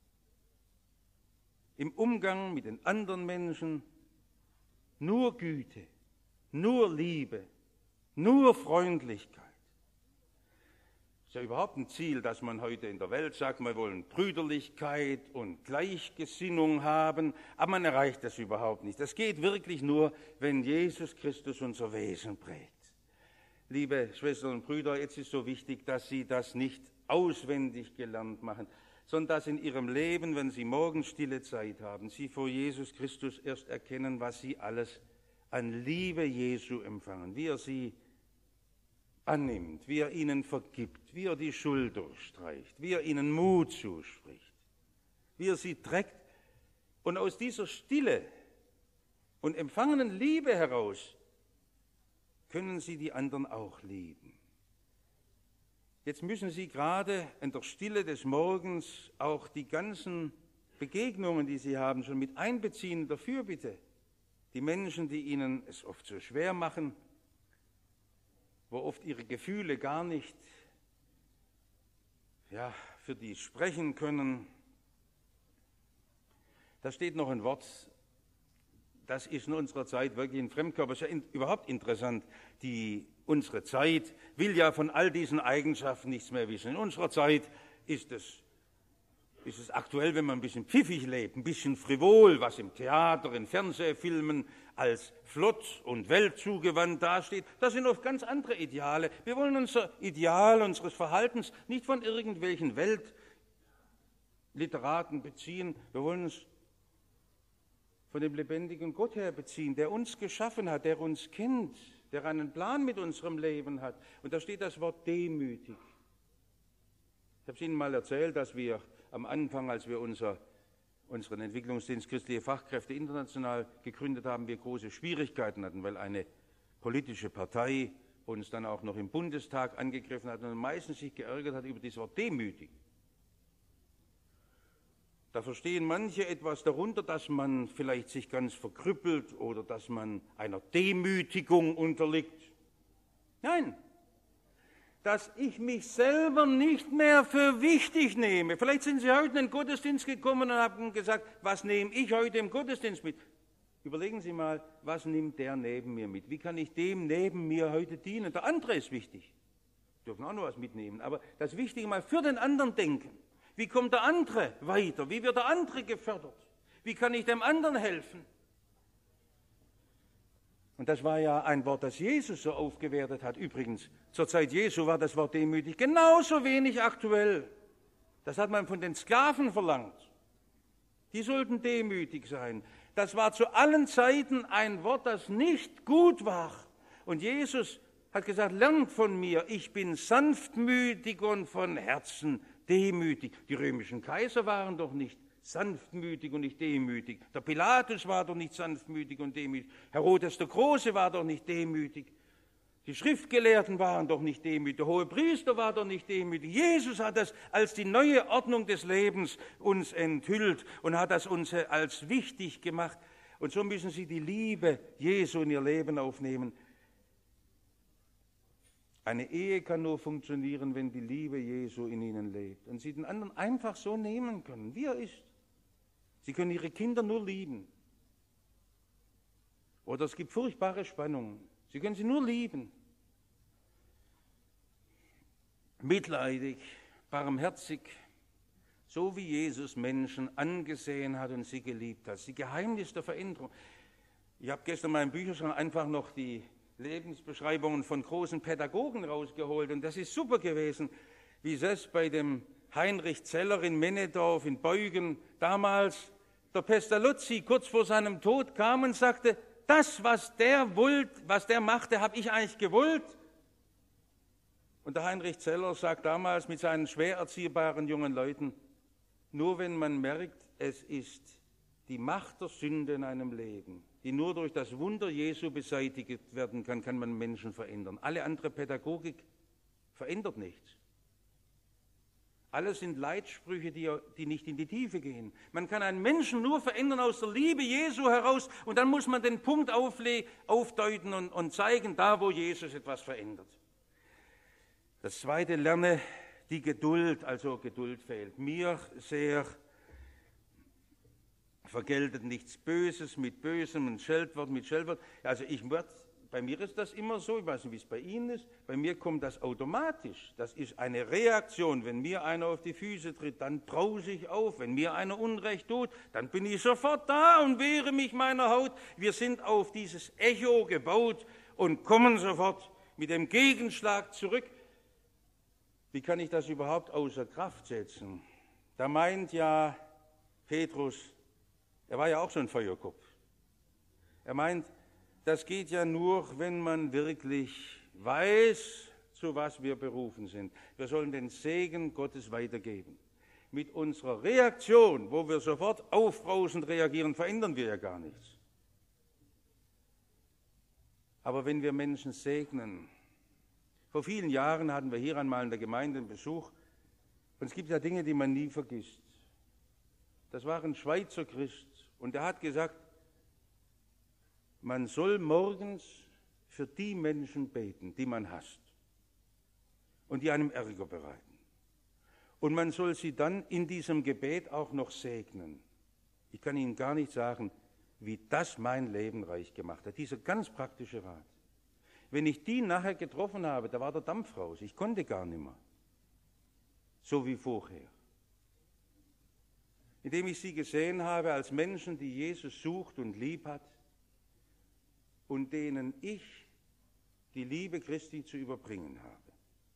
S1: Im Umgang mit den anderen Menschen nur Güte, nur Liebe, nur Freundlichkeit. Ist ja überhaupt ein Ziel, dass man heute in der Welt sagt, wir wollen Brüderlichkeit und Gleichgesinnung haben, aber man erreicht das überhaupt nicht. Das geht wirklich nur, wenn Jesus Christus unser Wesen prägt. Liebe Schwestern und Brüder, jetzt ist so wichtig, dass Sie das nicht auswendig gelernt machen, sondern dass in Ihrem Leben, wenn Sie morgens stille Zeit haben, Sie vor Jesus Christus erst erkennen, was Sie alles an Liebe Jesu empfangen, wie er Sie annimmt, wie er ihnen vergibt, wie er die Schuld durchstreicht, wie er ihnen Mut zuspricht, wie er sie trägt. Und aus dieser Stille und empfangenen Liebe heraus können Sie die anderen auch lieben. Jetzt müssen Sie gerade in der Stille des Morgens auch die ganzen Begegnungen, die Sie haben, schon mit einbeziehen in der Fürbitte. Die Menschen, die Ihnen es oft so schwer machen, wo oft ihre Gefühle gar nicht ja, für die sprechen können. Da steht noch ein Wort, das ist in unserer Zeit wirklich ein Fremdkörper. Das ist ja in, überhaupt interessant. Die, unsere Zeit will ja von all diesen Eigenschaften nichts mehr wissen. In unserer Zeit ist es, ist es aktuell, wenn man ein bisschen pfiffig lebt, ein bisschen frivol, was im Theater, in Fernsehfilmen als flott und weltzugewandt dasteht. Das sind oft ganz andere Ideale. Wir wollen unser Ideal unseres Verhaltens nicht von irgendwelchen Weltliteraten beziehen. Wir wollen es von dem lebendigen Gott her beziehen, der uns geschaffen hat, der uns kennt, der einen Plan mit unserem Leben hat. Und da steht das Wort demütig. Ich habe es Ihnen mal erzählt, dass wir am Anfang, als wir unser unseren Entwicklungsdienst Christliche Fachkräfte international gegründet haben, wir große Schwierigkeiten hatten, weil eine politische Partei uns dann auch noch im Bundestag angegriffen hat und meistens sich geärgert hat über dieses Wort demütig. Da verstehen manche etwas darunter, dass man vielleicht sich ganz verkrüppelt oder dass man einer Demütigung unterliegt. Nein, dass ich mich selber nicht mehr für wichtig nehme. Vielleicht sind Sie heute in den Gottesdienst gekommen und haben gesagt, was nehme ich heute im Gottesdienst mit? Überlegen Sie mal, was nimmt der neben mir mit? Wie kann ich dem neben mir heute dienen? Der andere ist wichtig. Sie dürfen auch noch was mitnehmen, aber das Wichtige mal für den anderen denken. Wie kommt der andere weiter? Wie wird der andere gefördert? Wie kann ich dem anderen helfen? Und das war ja ein Wort, das Jesus so aufgewertet hat. Übrigens, zur Zeit Jesu war das Wort demütig genauso wenig aktuell. Das hat man von den Sklaven verlangt. Die sollten demütig sein. Das war zu allen Zeiten ein Wort, das nicht gut war. Und Jesus hat gesagt, lernt von mir, ich bin sanftmütig und von Herzen demütig. Die römischen Kaiser waren doch nicht sanftmütig und nicht demütig. Der Pilatus war doch nicht sanftmütig und demütig. Herodes der Große war doch nicht demütig. Die Schriftgelehrten waren doch nicht demütig. Der Hohepriester war doch nicht demütig. Jesus hat das als die neue Ordnung des Lebens uns enthüllt und hat das uns als wichtig gemacht. Und so müssen Sie die Liebe Jesu in Ihr Leben aufnehmen. Eine Ehe kann nur funktionieren, wenn die Liebe Jesu in Ihnen lebt und Sie den anderen einfach so nehmen können, wie er ist. Sie können Ihre Kinder nur lieben. Oder es gibt furchtbare Spannungen. Sie können sie nur lieben. Mitleidig, barmherzig, So wie Jesus Menschen angesehen hat und sie geliebt hat. Die Geheimnis der Veränderung. Ich habe gestern mal im Bücherschrank einfach noch die Lebensbeschreibungen von großen Pädagogen rausgeholt. Und das ist super gewesen, wie es bei dem Heinrich Zeller in Männedorf in Beuggen damals der Pestalozzi kurz vor seinem Tod kam und sagte, das, was der wollt, was der machte, habe ich eigentlich gewollt. Und der Heinrich Zeller sagt damals mit seinen schwer erziehbaren jungen Leuten, nur wenn man merkt, es ist die Macht der Sünde in einem Leben, die nur durch das Wunder Jesu beseitigt werden kann, kann man Menschen verändern. Alle andere Pädagogik verändert nichts. Alles sind Leitsprüche, die, die nicht in die Tiefe gehen. Man kann einen Menschen nur verändern aus der Liebe Jesu heraus und dann muss man den Punkt aufle- aufdeuten und, und zeigen, da wo Jesus etwas verändert. Das Zweite, lerne die Geduld, also Geduld fehlt mir sehr. Vergeltet nichts Böses mit Bösem und Scheltwort mit Scheltwort. Also ich werd, bei mir ist das immer so, ich weiß nicht, wie es bei Ihnen ist, bei mir kommt das automatisch. Das ist eine Reaktion. Wenn mir einer auf die Füße tritt, dann brause ich auf. Wenn mir einer Unrecht tut, dann bin ich sofort da und wehre mich meiner Haut. Wir sind auf dieses Echo gebaut und kommen sofort mit dem Gegenschlag zurück. Wie kann ich das überhaupt außer Kraft setzen? Da meint ja Petrus, er war ja auch so ein Feuerkopf. Er meint, das geht ja nur, wenn man wirklich weiß, zu was wir berufen sind. Wir sollen den Segen Gottes weitergeben. Mit unserer Reaktion, wo wir sofort aufbrausend reagieren, verändern wir ja gar nichts. Aber wenn wir Menschen segnen, vor vielen Jahren hatten wir hier einmal in der Gemeinde einen Besuch, und es gibt ja Dinge, die man nie vergisst. Das war ein Schweizer Christ. Und er hat gesagt, man soll morgens für die Menschen beten, die man hasst und die einem Ärger bereiten. Und man soll sie dann in diesem Gebet auch noch segnen. Ich kann Ihnen gar nicht sagen, wie das mein Leben reich gemacht hat, dieser ganz praktische Rat. Wenn ich die nachher getroffen habe, da war der Dampf raus, ich konnte gar nicht mehr, so wie vorher. Indem ich sie gesehen habe als Menschen, die Jesus sucht und lieb hat und denen ich die Liebe Christi zu überbringen habe.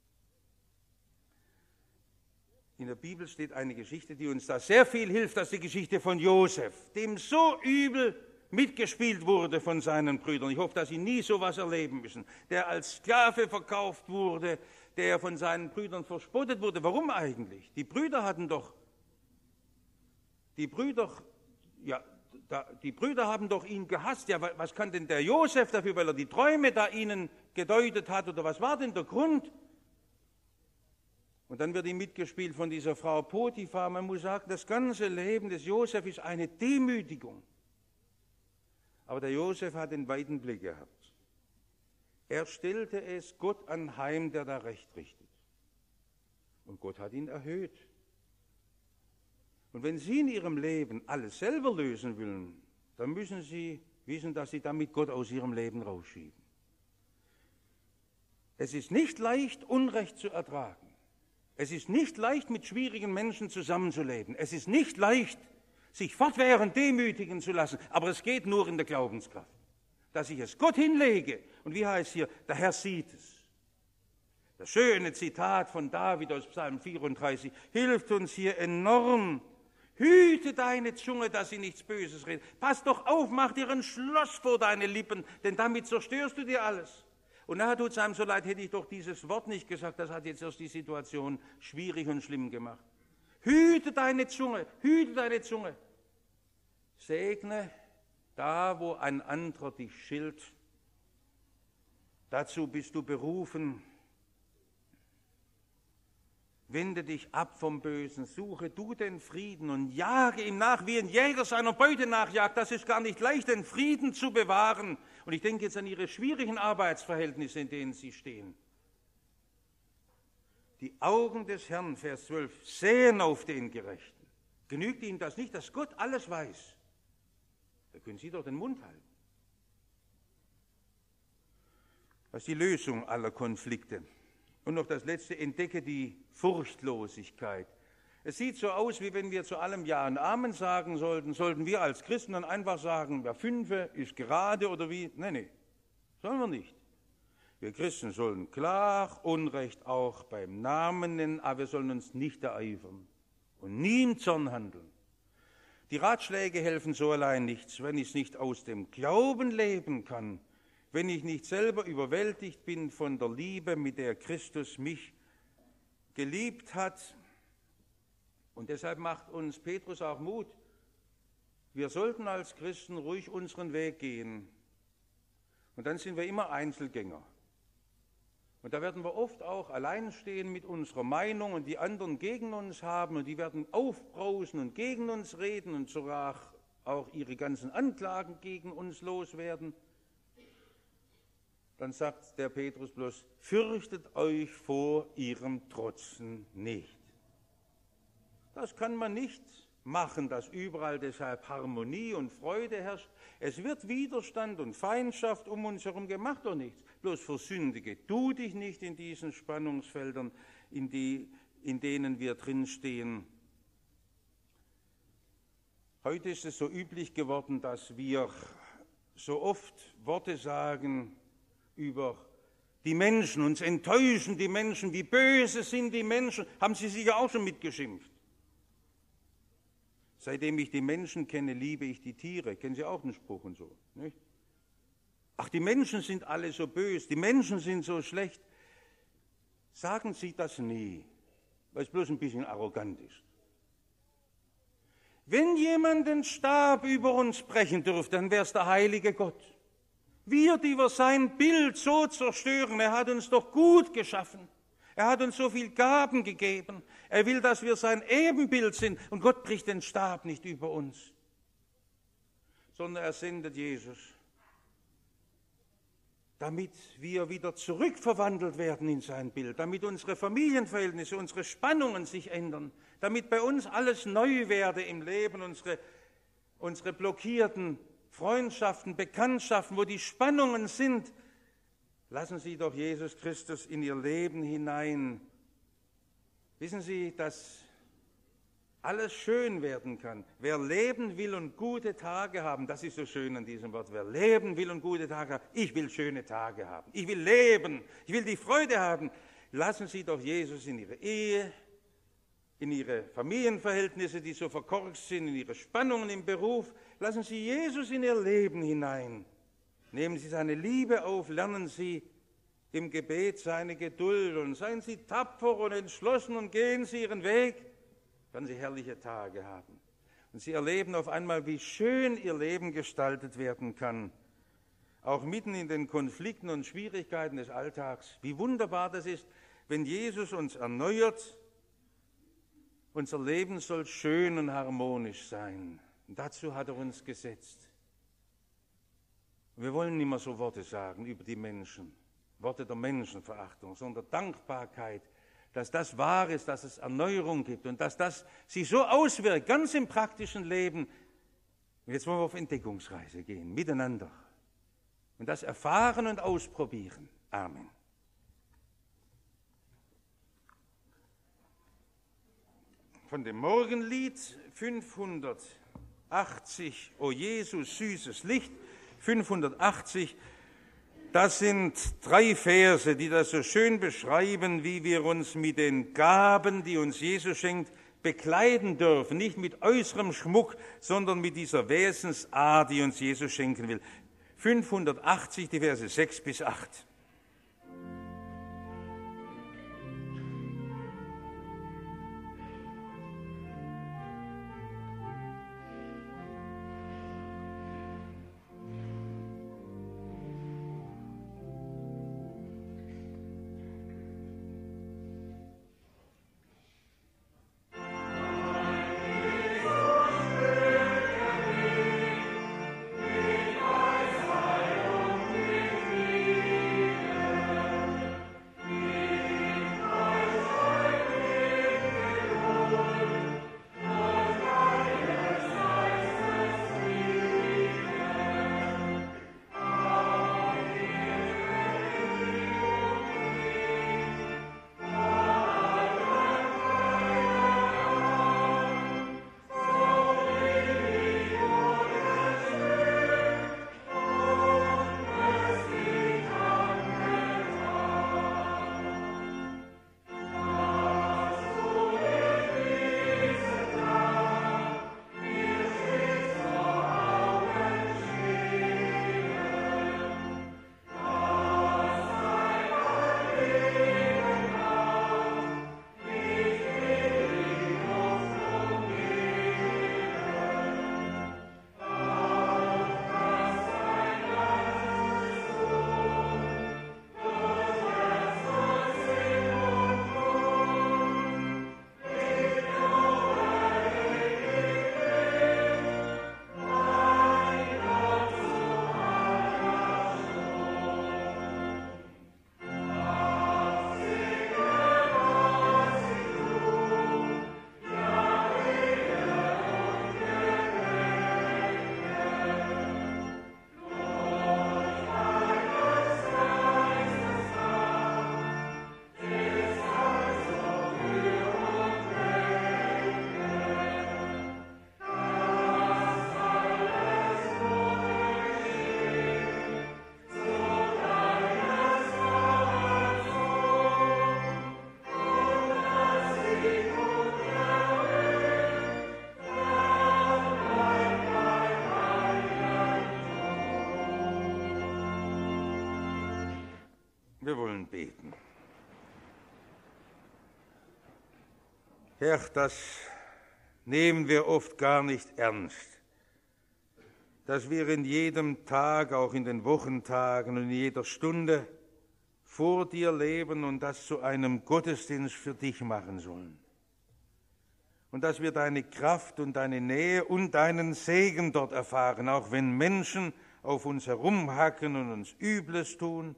S1: In der Bibel steht eine Geschichte, die uns da sehr viel hilft, das ist die Geschichte von Josef, dem so übel mitgespielt wurde von seinen Brüdern. Ich hoffe, dass sie nie sowas erleben müssen. Der als Sklave verkauft wurde, der von seinen Brüdern verspottet wurde. Warum eigentlich? Die Brüder hatten doch Die Brüder, ja, da, die Brüder haben doch ihn gehasst. Ja, was kann denn der Josef dafür, weil er die Träume da ihnen gedeutet hat? Oder was war denn der Grund? Und dann wird ihm mitgespielt von dieser Frau Potiphar. Man muss sagen, das ganze Leben des Josef ist eine Demütigung. Aber der Josef hat den weiten Blick gehabt. Er stellte es Gott anheim, der da Recht richtet. Und Gott hat ihn erhöht. Und wenn Sie in Ihrem Leben alles selber lösen wollen, dann müssen Sie wissen, dass Sie damit Gott aus Ihrem Leben rausschieben. Es ist nicht leicht, Unrecht zu ertragen. Es ist nicht leicht, mit schwierigen Menschen zusammenzuleben. Es ist nicht leicht, sich fortwährend demütigen zu lassen. Aber es geht nur in der Glaubenskraft. Dass ich es Gott hinlege. Und wie heißt hier, der Herr sieht es. Das schöne Zitat von David aus Psalm vierunddreißig hilft uns hier enorm. Hüte deine Zunge, dass sie nichts Böses redet. Pass doch auf, mach dir ein Schloss vor deine Lippen, denn damit zerstörst du dir alles. Und nachher tut es einem so leid, hätte ich doch dieses Wort nicht gesagt, das hat jetzt erst die Situation schwierig und schlimm gemacht. Hüte deine Zunge, hüte deine Zunge. Segne da, wo ein anderer dich schilt. Dazu bist du berufen. Wende dich ab vom Bösen, suche du den Frieden und jage ihm nach, wie ein Jäger seiner Beute nachjagt. Das ist gar nicht leicht, den Frieden zu bewahren. Und ich denke jetzt an Ihre schwierigen Arbeitsverhältnisse, in denen Sie stehen. Die Augen des Herrn, Vers zwölf, sehen auf den Gerechten. Genügt Ihnen das nicht, dass Gott alles weiß? Da können Sie doch den Mund halten. Das ist die Lösung aller Konflikte. Und noch das Letzte, entdecke die Furchtlosigkeit. Es sieht so aus, wie wenn wir zu allem Ja und Amen sagen sollten. Sollten wir als Christen dann einfach sagen, wer Fünfe ist gerade oder wie? Nein, nein, sollen wir nicht. Wir Christen sollen klar Unrecht auch beim Namen nennen, aber wir sollen uns nicht ereifern und nie im Zorn handeln. Die Ratschläge helfen so allein nichts, wenn ich es nicht aus dem Glauben leben kann, wenn ich nicht selber überwältigt bin von der Liebe, mit der Christus mich geliebt hat. Und deshalb macht uns Petrus auch Mut. Wir sollten als Christen ruhig unseren Weg gehen. Und dann sind wir immer Einzelgänger. Und da werden wir oft auch allein stehen mit unserer Meinung und die anderen gegen uns haben und die werden aufbrausen und gegen uns reden und sogar auch ihre ganzen Anklagen gegen uns loswerden. Dann sagt der Petrus bloß, fürchtet euch vor ihrem Trotzen nicht. Das kann man nicht machen, dass überall deshalb Harmonie und Freude herrscht. Es wird Widerstand und Feindschaft um uns herum gemacht, doch nichts. Bloß versündige du dich nicht in diesen Spannungsfeldern, in, die, in denen wir drinstehen. Heute ist es so üblich geworden, dass wir so oft Worte sagen über die Menschen, uns enttäuschen die Menschen, wie böse sind die Menschen. Haben Sie sicher auch schon mitgeschimpft. Seitdem ich die Menschen kenne, liebe ich die Tiere. Kennen Sie auch den Spruch und so, nicht? Ach, die Menschen sind alle so böse, die Menschen sind so schlecht. Sagen Sie das nie, weil es bloß ein bisschen arrogant ist. Wenn jemand den Stab über uns brechen dürfte, dann wäre es der heilige Gott. Wir, die wir sein Bild so zerstören, er hat uns doch gut geschaffen. Er hat uns so viel Gaben gegeben. Er will, dass wir sein Ebenbild sind. Und Gott bricht den Stab nicht über uns, sondern er sendet Jesus, damit wir wieder zurückverwandelt werden in sein Bild, damit unsere Familienverhältnisse, unsere Spannungen sich ändern, damit bei uns alles neu werde im Leben, unsere, unsere blockierten Freundschaften, Bekanntschaften, wo die Spannungen sind. Lassen Sie doch Jesus Christus in Ihr Leben hinein. Wissen Sie, dass alles schön werden kann. Wer leben will und gute Tage haben, das ist so schön an diesem Wort, wer leben will und gute Tage haben, ich will schöne Tage haben, ich will leben, ich will die Freude haben. Lassen Sie doch Jesus in Ihre Ehe, in Ihre Familienverhältnisse, die so verkorkst sind, in Ihre Spannungen im Beruf, lassen Sie Jesus in Ihr Leben hinein. Nehmen Sie seine Liebe auf, lernen Sie im Gebet seine Geduld und seien Sie tapfer und entschlossen und gehen Sie Ihren Weg, werden Sie herrliche Tage haben. Und Sie erleben auf einmal, wie schön Ihr Leben gestaltet werden kann, auch mitten in den Konflikten und Schwierigkeiten des Alltags. Wie wunderbar das ist, wenn Jesus uns erneuert. Unser Leben soll schön und harmonisch sein. Und dazu hat er uns gesetzt. Wir wollen nicht mehr so Worte sagen über die Menschen, Worte der Menschenverachtung, sondern Dankbarkeit, dass das wahr ist, dass es Erneuerung gibt und dass das sich so auswirkt, ganz im praktischen Leben. Und jetzt wollen wir auf Entdeckungsreise gehen, miteinander. Und das erfahren und ausprobieren. Amen. Von dem Morgenlied fünfhundertachtzig, O Jesus, süßes Licht, fünfhundertachtzig, das sind drei Verse, die das so schön beschreiben, wie wir uns mit den Gaben, die uns Jesus schenkt, bekleiden dürfen. Nicht mit äußerem Schmuck, sondern mit dieser Wesensart, die uns Jesus schenken will. fünfhundertachtzig, die Verse sechs bis acht. wollen beten. Herr, das nehmen wir oft gar nicht ernst, dass wir in jedem Tag, auch in den Wochentagen und in jeder Stunde vor dir leben und das zu einem Gottesdienst für dich machen sollen. Und dass wir deine Kraft und deine Nähe und deinen Segen dort erfahren, auch wenn Menschen auf uns herumhacken und uns Übles tun.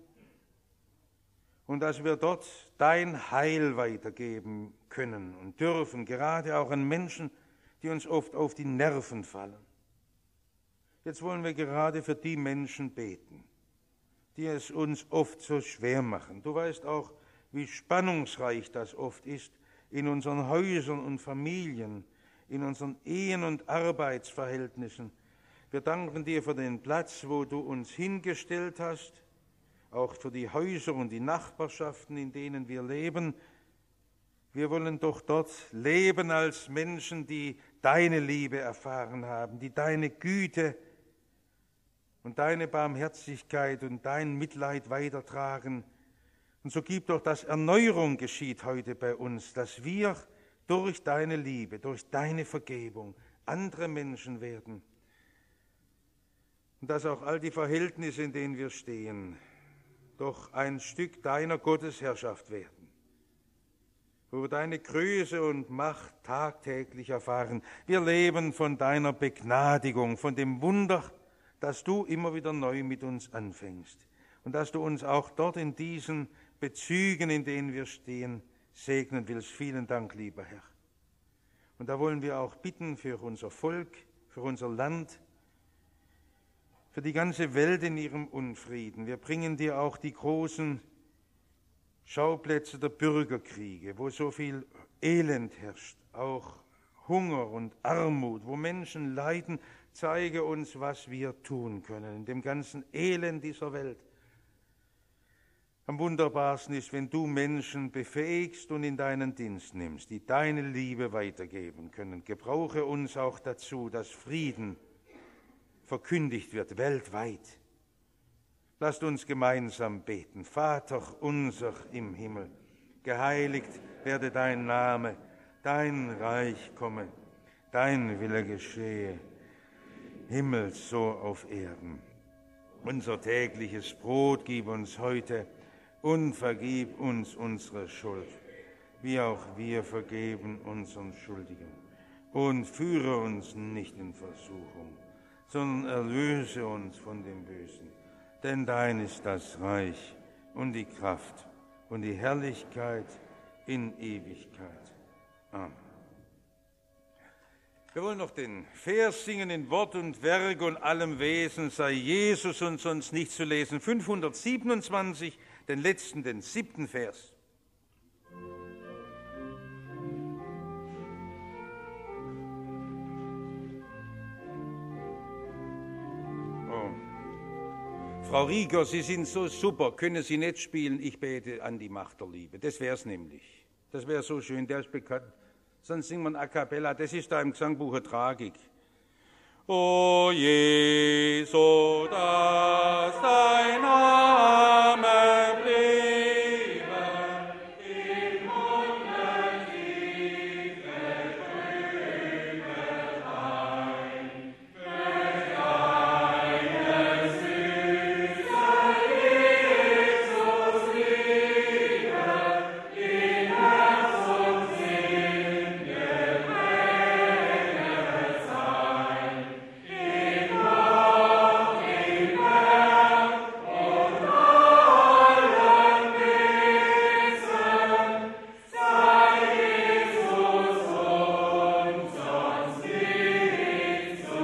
S1: Und dass wir dort dein Heil weitergeben können und dürfen, gerade auch an Menschen, die uns oft auf die Nerven fallen. Jetzt wollen wir gerade für die Menschen beten, die es uns oft so schwer machen. Du weißt auch, wie spannungsreich das oft ist in unseren Häusern und Familien, in unseren Ehen und Arbeitsverhältnissen. Wir danken dir für den Platz, wo du uns hingestellt hast, auch für die Häuser und die Nachbarschaften, in denen wir leben. Wir wollen doch dort leben als Menschen, die deine Liebe erfahren haben, die deine Güte und deine Barmherzigkeit und dein Mitleid weitertragen. Und so gib doch, dass Erneuerung geschieht heute bei uns, dass wir durch deine Liebe, durch deine Vergebung andere Menschen werden. Und dass auch all die Verhältnisse, in denen wir stehen, doch ein Stück deiner Gottesherrschaft werden, wo wir deine Größe und Macht tagtäglich erfahren. Wir leben von deiner Begnadigung, von dem Wunder, dass du immer wieder neu mit uns anfängst und dass du uns auch dort in diesen Bezügen, in denen wir stehen, segnen willst. Vielen Dank, lieber Herr. Und da wollen wir auch bitten für unser Volk, für unser Land, für die ganze Welt in ihrem Unfrieden. Wir bringen dir auch die großen Schauplätze der Bürgerkriege, wo so viel Elend herrscht, auch Hunger und Armut, wo Menschen leiden. Zeige uns, was wir tun können in dem ganzen Elend dieser Welt. Am wunderbarsten ist, wenn du Menschen befähigst und in deinen Dienst nimmst, die deine Liebe weitergeben können. Gebrauche uns auch dazu, dass Frieden verkündigt wird weltweit. Lasst uns gemeinsam beten. Vater unser im Himmel, geheiligt werde dein Name, dein Reich komme, dein Wille geschehe, Himmel so auf Erden. Unser tägliches Brot gib uns heute und vergib uns unsere Schuld, wie auch wir vergeben unseren Schuldigen. Und führe uns nicht in Versuchung, sondern erlöse uns von dem Bösen. Denn dein ist das Reich und die Kraft und die Herrlichkeit in Ewigkeit. Amen. Wir wollen noch den Vers singen, in Wort und Werk und allem Wesen sei Jesus und sonst nicht zu lesen. fünfhundertsiebenundzwanzig, den letzten, den siebten Vers. Oh. Frau Rieger, Sie sind so super, können Sie nicht spielen, ich bete an die Macht der Liebe. Das wäre es nämlich. Das wäre so schön, der ist bekannt. Sonst singen wir ein A Cappella, das ist da im Gesangbuch eine Tragik. O Jesu, dass dein Name bliebe im Munde tief getrübet ein, durch deine süße Jesus Liebe in Herz und Sinn geprägt sein, in Wort, in Werk und allen Wesen, sei Jesus uns sonst nicht zu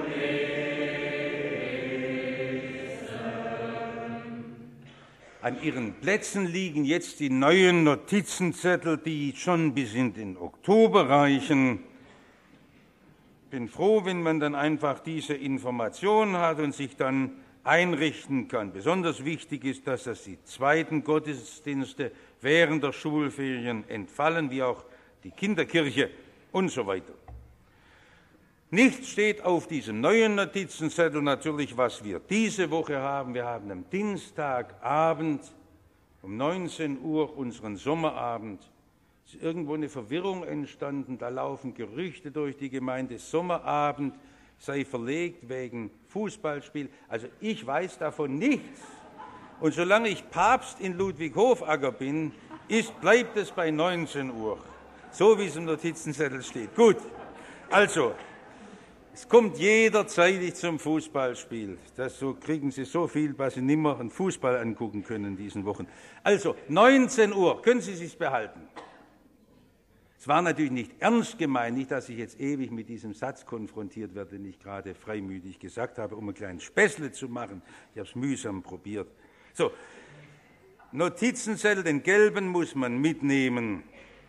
S1: lesen. An Ihren Plätzen liegen jetzt die neuen Notizenzettel, die schon bis in den Oktober reichen. Ich bin froh, wenn man dann einfach diese Information hat und sich dann einrichten kann. Besonders wichtig ist, dass das die zweiten Gottesdienste während der Schulferien entfallen, wie auch die Kinderkirche und so weiter. Nichts steht auf diesem neuen Notizenzettel natürlich, was wir diese Woche haben. Wir haben am Dienstagabend um neunzehn Uhr unseren Sommerabend. Es ist irgendwo eine Verwirrung entstanden, da laufen Gerüchte durch die Gemeinde, Sommerabend sei verlegt wegen Fußballspiel. Also ich weiß davon nichts. Und solange ich Papst in Ludwig-Hofacker bin, ist, bleibt es bei neunzehn Uhr, so wie es im Notizenzettel steht. Gut, also, es kommt jederzeitig zum Fußballspiel. Das, so kriegen Sie so viel, was Sie nimmer einen Fußball angucken können in diesen Wochen. Also, neunzehn Uhr, können Sie sich's behalten. Es war natürlich nicht ernst gemeint, nicht, dass ich jetzt ewig mit diesem Satz konfrontiert werde, den ich gerade freimütig gesagt habe, um ein kleines Späßle zu machen. Ich habe es mühsam probiert. So, Notizenzettel, den gelben muss man mitnehmen.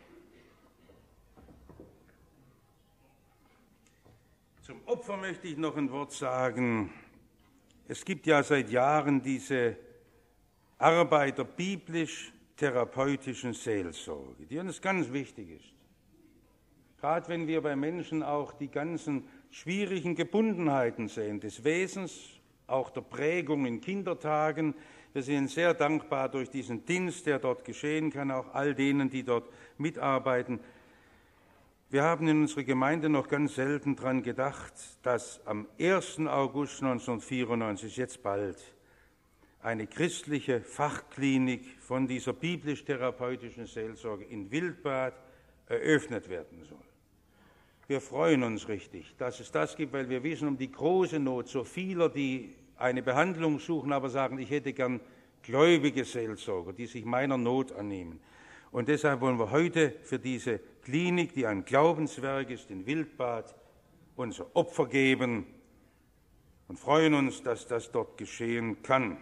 S1: Zum Opfer möchte ich noch ein Wort sagen. Es gibt ja seit Jahren diese Arbeit der biblisch-therapeutischen Seelsorge, die uns ganz wichtig ist. Gerade wenn wir bei Menschen auch die ganzen schwierigen Gebundenheiten sehen, des Wesens, auch der Prägung in Kindertagen. Wir sind sehr dankbar durch diesen Dienst, der dort geschehen kann, auch all denen, die dort mitarbeiten. Wir haben in unserer Gemeinde noch ganz selten daran gedacht, dass am ersten August neunzehnhundertvierundneunzig, jetzt bald, eine christliche Fachklinik von dieser biblisch-therapeutischen Seelsorge in Wildbad eröffnet werden soll. Wir freuen uns richtig, dass es das gibt, weil wir wissen um die große Not so vieler, die eine Behandlung suchen, aber sagen, ich hätte gern gläubige Seelsorger, die sich meiner Not annehmen. Und deshalb wollen wir heute für diese Klinik, die ein Glaubenswerk ist, in Wildbad, unser Opfer geben und freuen uns, dass das dort geschehen kann.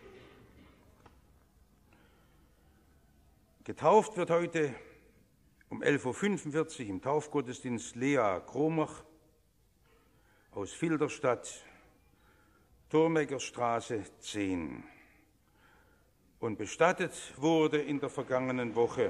S1: Getauft wird heute um elf Uhr fünfundvierzig im Taufgottesdienst Lea Kromach aus Filderstadt, Thurmeckerstraße zehn. Und bestattet wurde in der vergangenen Woche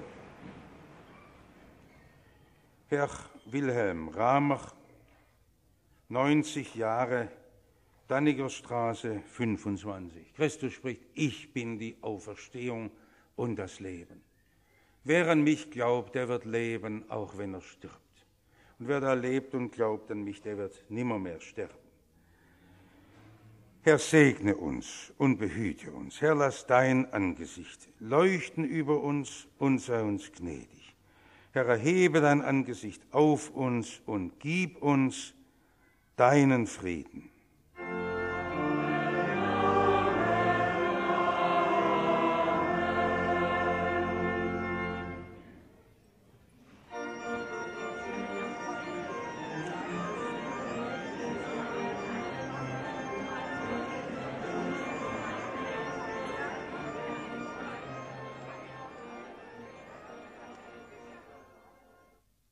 S1: Herr Wilhelm Ramach, neunzig Jahre, Dannigerstraße fünfundzwanzig. Christus spricht, ich bin die Auferstehung und das Leben. Wer an mich glaubt, der wird leben, auch wenn er stirbt. Und wer da lebt und glaubt an mich, der wird nimmermehr sterben. Herr, segne uns und behüte uns. Herr, lass dein Angesicht leuchten über uns und sei uns gnädig. Herr, erhebe dein Angesicht auf uns und gib uns deinen Frieden.